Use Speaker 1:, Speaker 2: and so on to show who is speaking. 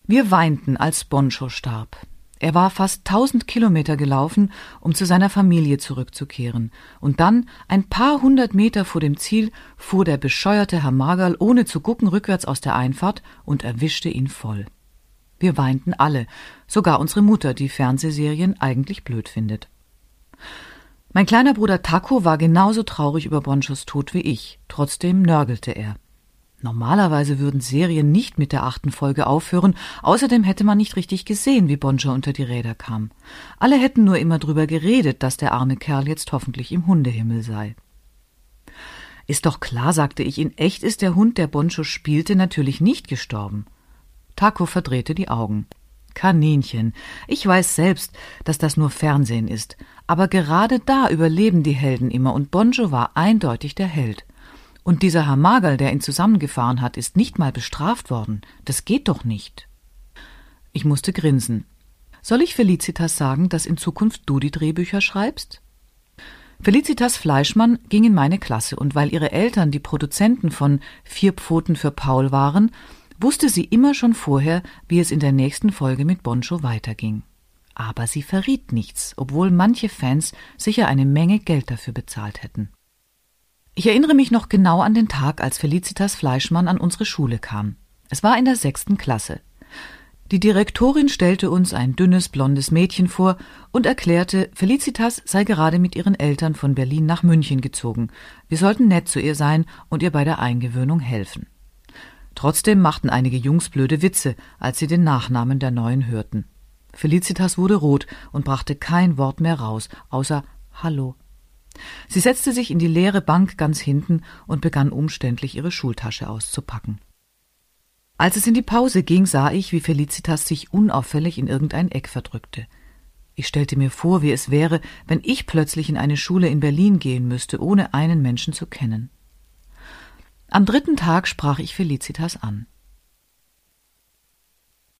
Speaker 1: Wir weinten, als Boncho starb. Er war fast 1000 Kilometer gelaufen, um zu seiner Familie zurückzukehren. Und dann, ein paar hundert Meter vor dem Ziel, fuhr der bescheuerte Herr Magerl ohne zu gucken rückwärts aus der Einfahrt und erwischte ihn voll. Wir weinten alle, sogar unsere Mutter, die Fernsehserien eigentlich blöd findet. Mein kleiner Bruder Taco war genauso traurig über Bonchos Tod wie ich. Trotzdem nörgelte er. Normalerweise würden Serien nicht mit der 8. Folge aufhören, außerdem hätte man nicht richtig gesehen, wie Boncho unter die Räder kam. Alle hätten nur immer drüber geredet, dass der arme Kerl jetzt hoffentlich im Hundehimmel sei. Ist doch klar, sagte ich, in echt ist der Hund, der Boncho spielte, natürlich nicht gestorben. Taco verdrehte die Augen. Kaninchen, ich weiß selbst, dass das nur Fernsehen ist, aber gerade da überleben die Helden immer und Boncho war eindeutig der Held. Und dieser Herr Magerl, der ihn zusammengefahren hat, ist nicht mal bestraft worden. Das geht doch nicht. Ich musste grinsen. Soll ich Felicitas sagen, dass in Zukunft du die Drehbücher schreibst? Felicitas Fleischmann ging in meine Klasse und weil ihre Eltern die Produzenten von 4 Pfoten für Paul waren, wusste sie immer schon vorher, wie es in der nächsten Folge mit Boncho weiterging. Aber sie verriet nichts, obwohl manche Fans sicher eine Menge Geld dafür bezahlt hätten. Ich erinnere mich noch genau an den Tag, als Felicitas Fleischmann an unsere Schule kam. Es war in der 6. Klasse. Die Direktorin stellte uns ein dünnes, blondes Mädchen vor und erklärte, Felicitas sei gerade mit ihren Eltern von Berlin nach München gezogen. Wir sollten nett zu ihr sein und ihr bei der Eingewöhnung helfen. Trotzdem machten einige Jungs blöde Witze, als sie den Nachnamen der Neuen hörten. Felicitas wurde rot und brachte kein Wort mehr raus, außer Hallo. Sie setzte sich in die leere Bank ganz hinten und begann umständlich ihre Schultasche auszupacken. Als es in die Pause ging, sah ich, wie Felicitas sich unauffällig in irgendein Eck verdrückte. Ich stellte mir vor, wie es wäre, wenn ich plötzlich in eine Schule in Berlin gehen müsste, ohne einen Menschen zu kennen. Am 3. Tag sprach ich Felicitas an.